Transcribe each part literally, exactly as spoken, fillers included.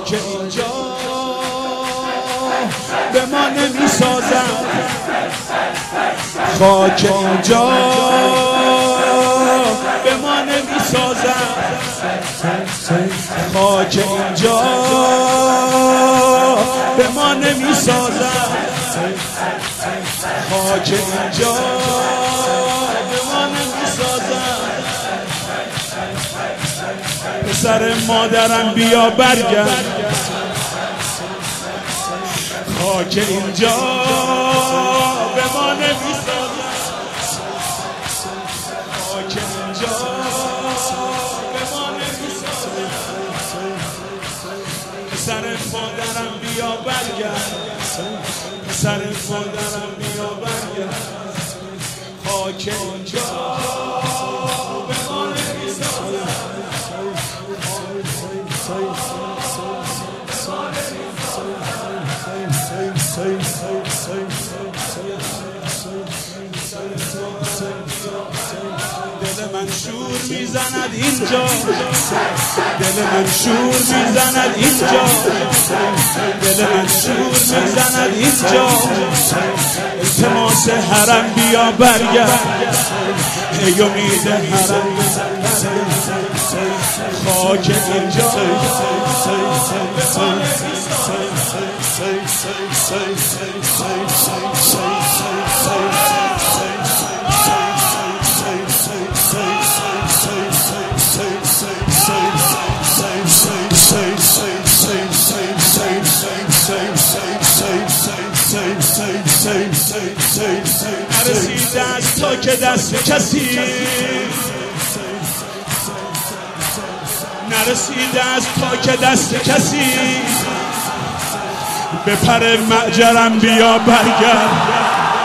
خاک اینجا به ما نمیسازد، خاک اینجا به ما نمیسازد، خاک اینجا به ما نمیسازد، خاک اینجا به ما نمیسازد. پسر مادرم بیا برگرد، خاک اینجا به ما نمیسازد، خاک اینجا به ما نمیسازد. پسر مادرم بیا برگرد، پسر مادرم بیا برگرد، خاک اینجا به ما نمیسازد. دل من شور میزند اینجا، دل من شور میزند اینجا، دل من شور میزند اینجا. التماس حرم بیا برگرد، ای امید حرم خاک اینجا. نرسیده است تا که دست کسی، نرسیده است تا که دست کسی به پر معجرم بیا برگرد.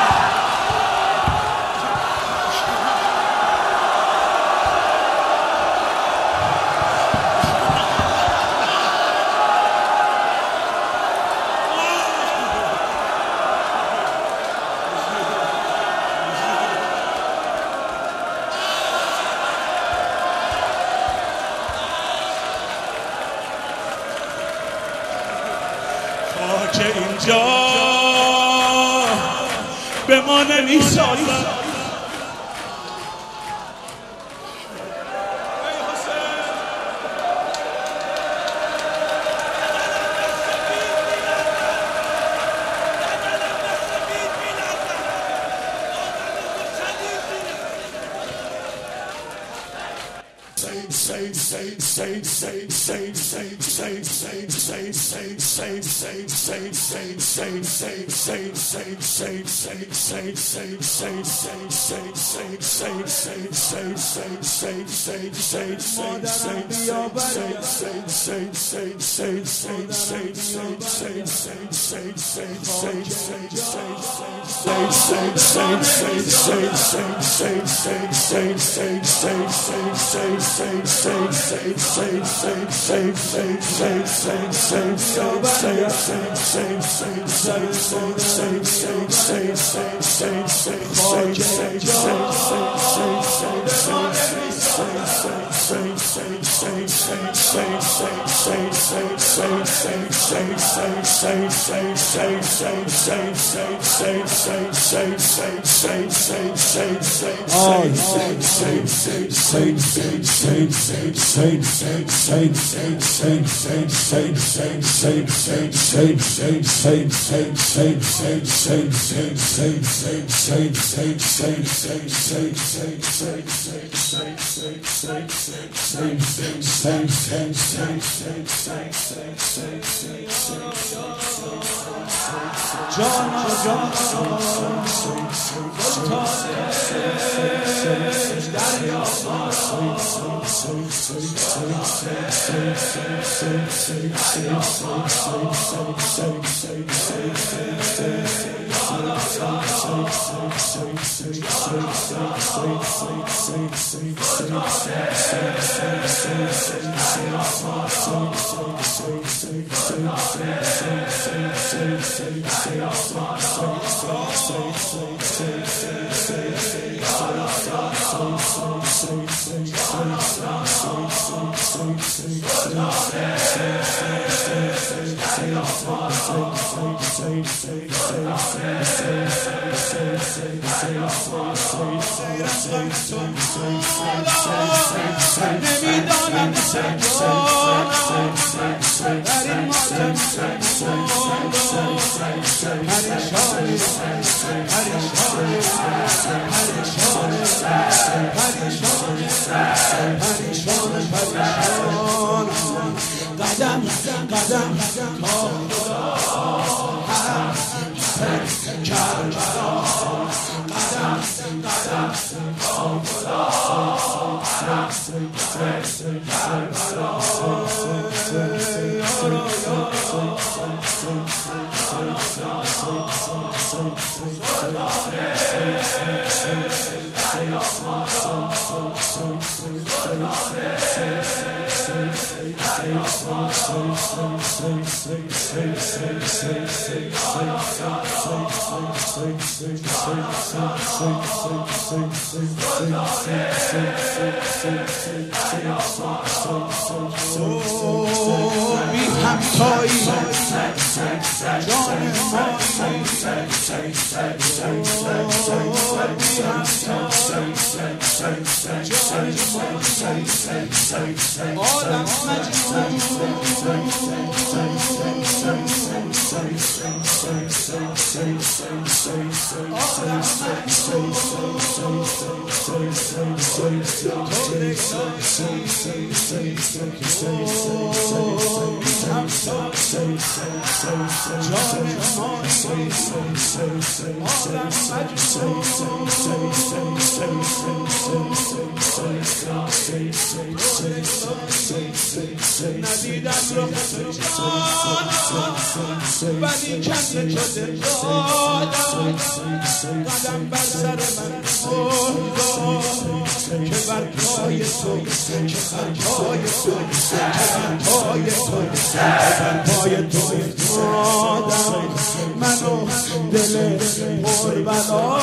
خاک اینجا به ما نمیسازد، جانا جانا دریا Oh, نمیدانم سجانم در این ماتم پریشانی پریشانی پریشانی پریشانی پریشان پریشان قدم قدم تا خدا کربلا قدم قدم تا خدا بی همتایی جان مایی بی همتایی آدم ندیدم رو ولی کمی شده دادم قدم بر سر من بردم که بر پای تو که بر پای تو که بر پای تو که بر پای تو دادم منو دل پر بلا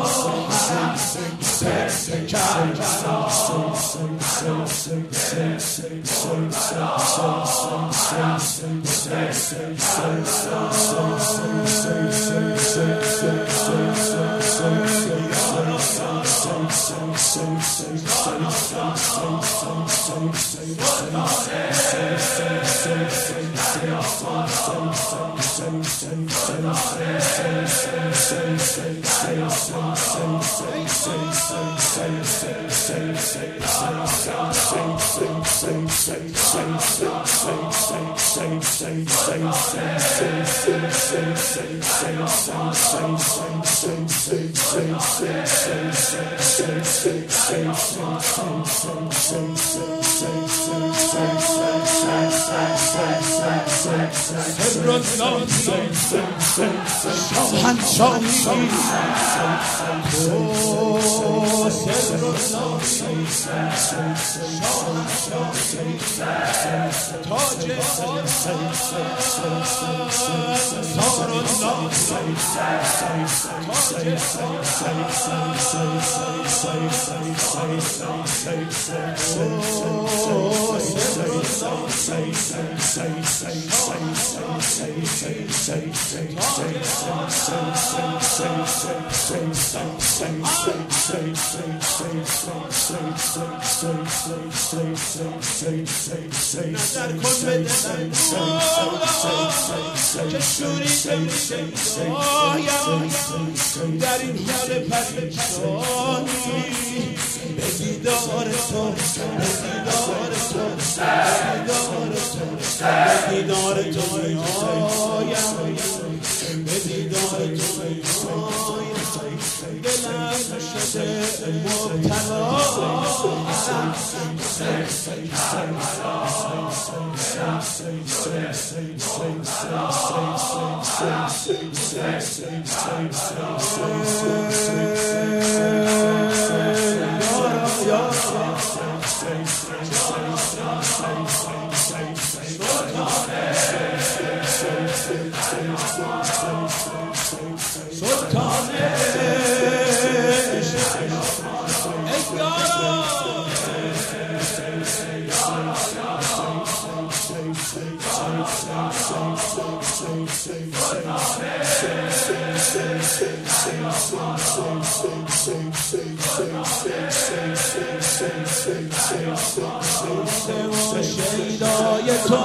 کربلا شاهنشاهی تو سر تاج نظر کن به دلم که شوریده میشه دایم در این حال پریشانی به دیدار تو به دیدار تو به دیدار تو به دیدار تو میایم به دیدار تو میایم دلم شده مبتلا سلطان شیدای تو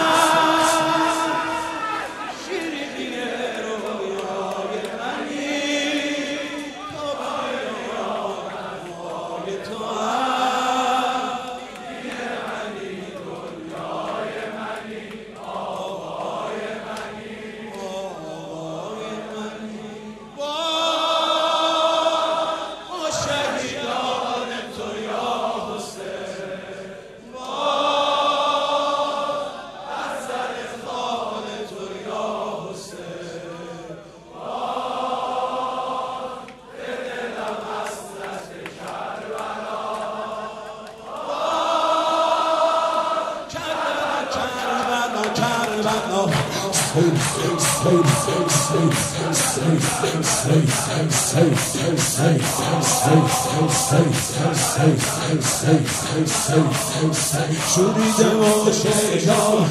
شوریده و شیدای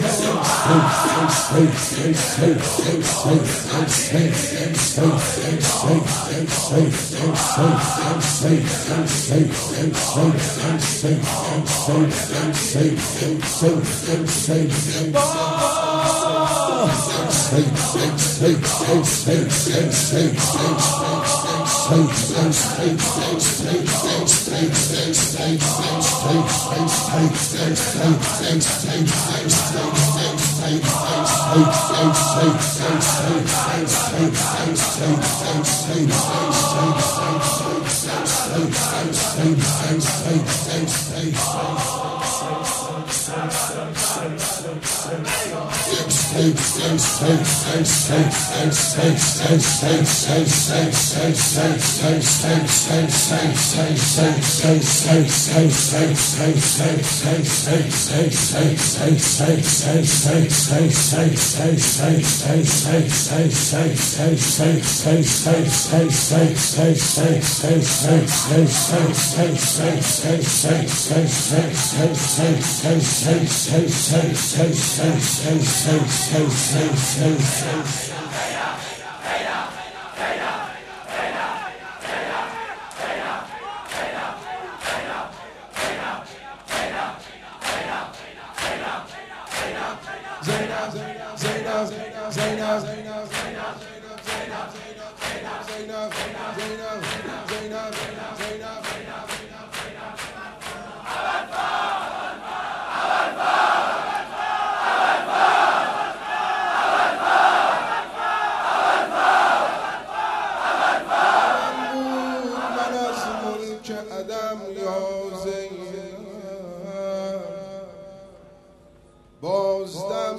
بازدم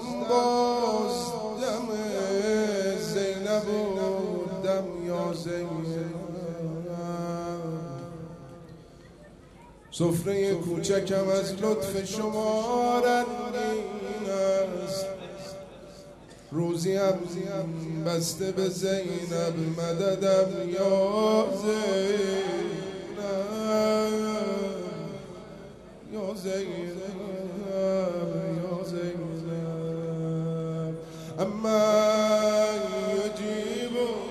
بازدم زینب و دم یا زینب سفره کوچکم از لطف شما رنگین است روزی هم بسته به زینب مددم یا زینب یا زینب اما یجیب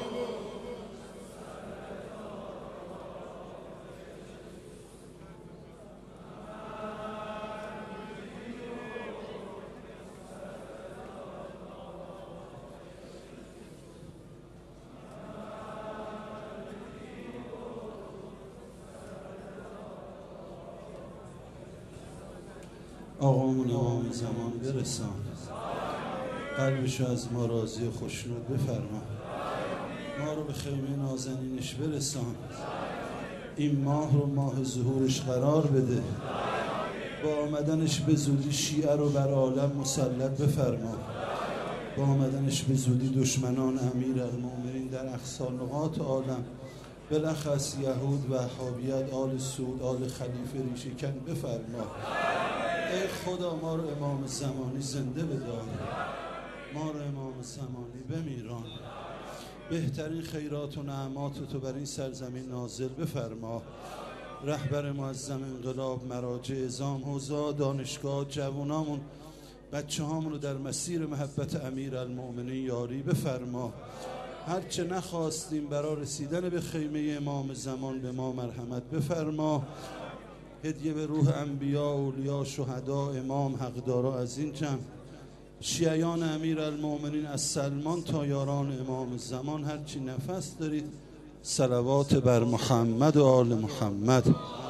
آقامون امام زمان برسان قلبشو از ما راضی و خوشنود بفرما ما رو به خیمه نازنینش برسان این ماه رو ماه ظهورش قرار بده با آمدنش به زودی شیعه رو بر عالم مسلط بفرما با آمدنش به زودی دشمنان امیرالمومنین در اقصی نقاط عالم بلخص یهود و وهابیت آل سعود آل خلیفه ریشه کن بفرما ای خدا ما رو امام زمانی زنده بدار ما رو امام زمانی بمیران بهترین خیرات و نعمات تو بر این سرزمین نازل بفرما رهبر معظم انقلاب مراجع اعظام حوزه دانشگاه جوانامون بچه هام رو در مسیر محبت امیر المؤمنین یاری بفرما. هرچه نخواستیم برای رسیدن به خیمه امام زمان به ما مرحمت بفرما. هدیه به روح انبیا، اولیا، شهدا، امام، حقدارا از این جمع، شیعیان امیر المؤمنین از سلمان تا یاران امام زمان، هرچی نفس دارید صلوات بر محمد و آل محمد.